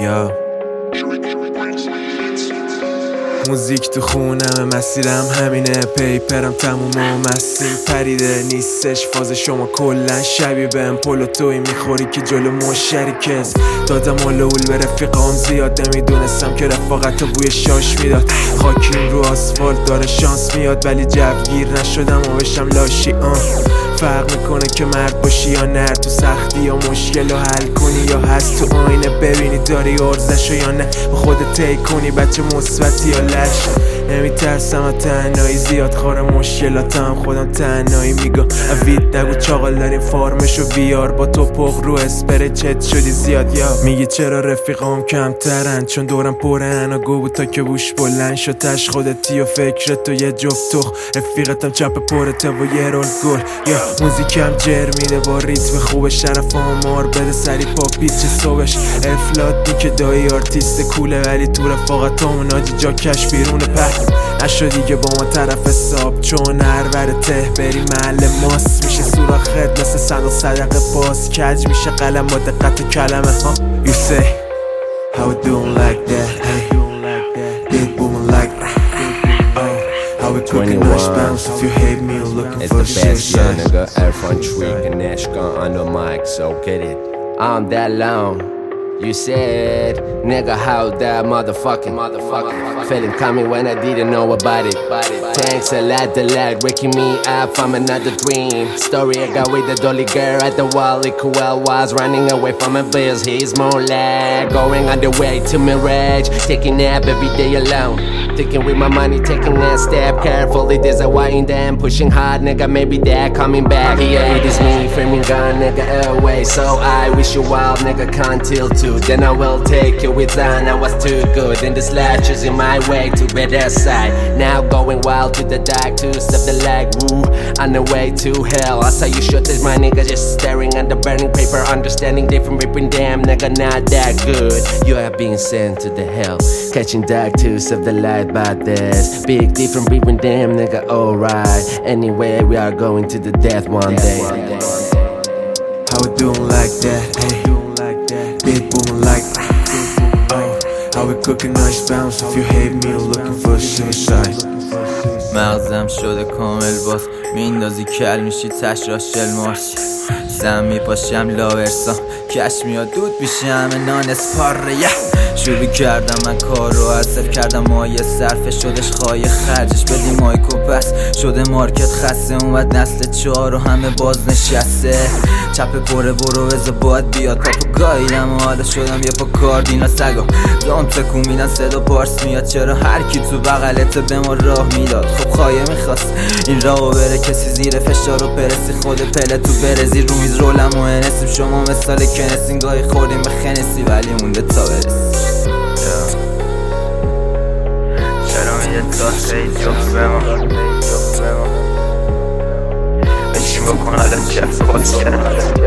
یا موزیک تو خونم، مسیرم همینه، پیپرم تموم و مستیم پریده نیستش فاز شما کلن شبیه بهم پلو توی میخوری که جلو مشترکز دادم اولول به رفیقام زیاد نمیدونستم که رفاقت بوی شاش میداد خاکیم رو آسفالت داره شانس میاد ولی جوگیر نشدم و بشم لاشی فرق میکنه که مرد باشی یا نر تو سختی یا مشکل رو حل کنی یا هست تو آینه ببینی داری ارزشو یا نه با خودت طی کنی بچه مثبتی یا لش نمیترسم از تنهایی زیاد خار مشکلاتم خودم تنهایی میگم اوید نگو چاقال داریم فارمشو بیار با تو پخ رو اسپره چت شدی زیاد یا میگی چرا رفیقام کمترن چون دورم پرن و گو تا که بوش بلند شد تش خودتی و فکرت و یه جفت تخ رفیقتم چپ پرته و یه رول گل یا موزیکم جر میده با ریتم خوب شرف آمار بده سری پا پیچ صبحش افلاتی که دایی آرتیست کوله ولی تو رفاقتامون آجی جا کش بیرون پهن نشو دیگه با ما طرف حساب چون هرور ته بری محل ماست میشه سوراخت مثل صندوق صدقه باز کج میشه قلم با دقت کلمه ها You say How we doing like that hey Big booming like that How we cooking nice bounce if you hate me you're looking for shit It's the best nigga Erfan Tweak and Ashkan on the mic so get it I'm that long You said, nigga, how that motherfucking feeling coming when I didn't know about it. Thanks a lot, the light waking me up from another dream. Story I got with the dolly girl at the wall. Cool was running away from a bills. He's more like going on the way to mirage. Taking nap every day alone. Thinking with my money, taking a step carefully. There's a wind and pushing hard, nigga. Maybe they're coming back. Yeah, it is me, framing gun, nigga, away. So I wish you wild, nigga, can't till too. Then I will take you with on. I was too good, and the slashes in my way to better side. Now going wild to the dark to step the leg, woo, on the way to hell. I saw you shot this, my nigga, just staring at the burning paper, understanding different ripping. Damn, nigga, not that good. You have been sent to the hell, catching dark to save the light. About this big different between them, nigga, alright. Anyway, we are going to the death one day. How we doing like that, hey? Big booming like that. How we cooking nice bounce if you hate me, you're looking for suicide. مغزم شده کامل باز میندازی کل میشی تش را شلماش زم میپاشم لاورسام کش میاد دود میشه همه نان اسپاره شروع کردم من کار رو حذف کردم مایه صرفه شدش خواهی خرجش بدیم مایکو پس شده مارکت خسته اومد نسل 4 و همه باز نشسته چپ پره برو بزا باید بیاد پاپو گاییدم و حالا شدم یه پا کاردینا سگا دام تکون میدن صدا پارس میاد چرا هر کی تو بغلت به ما راه میداد خب خواهی میخواست این راهو بره کسی زیر فشار و پرسی خود پله تو برزی رو میز رولم و انسیم شما مثال کنسین گاهی خوردیم به خنسی ولی مونده تا برسی چرا میده تاسه جفت به ما بشین بکن حالا چه باز کرد